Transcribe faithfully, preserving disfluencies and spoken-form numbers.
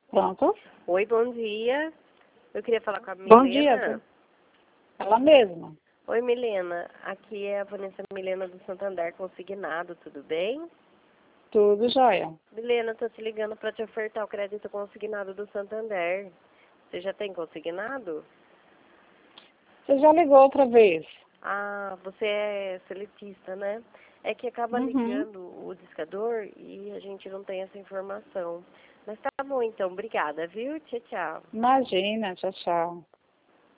Pronto. Oi, bom dia. Eu queria falar com a Milena. Bom dia. Ela mesma. Oi, Milena. Aqui é a Vanessa Milena do Santander Consignado, tudo bem? Tudo jóia. Milena, tô te ligando para te ofertar o crédito consignado do Santander. Você já tem consignado? Você já ligou outra vez? Ah, você é seletista, né? É que acaba Uhum. ligando o discador e a gente não tem essa informação. Mas tá bom então, obrigada, viu? Tchau, tchau. Imagina, tchau, tchau.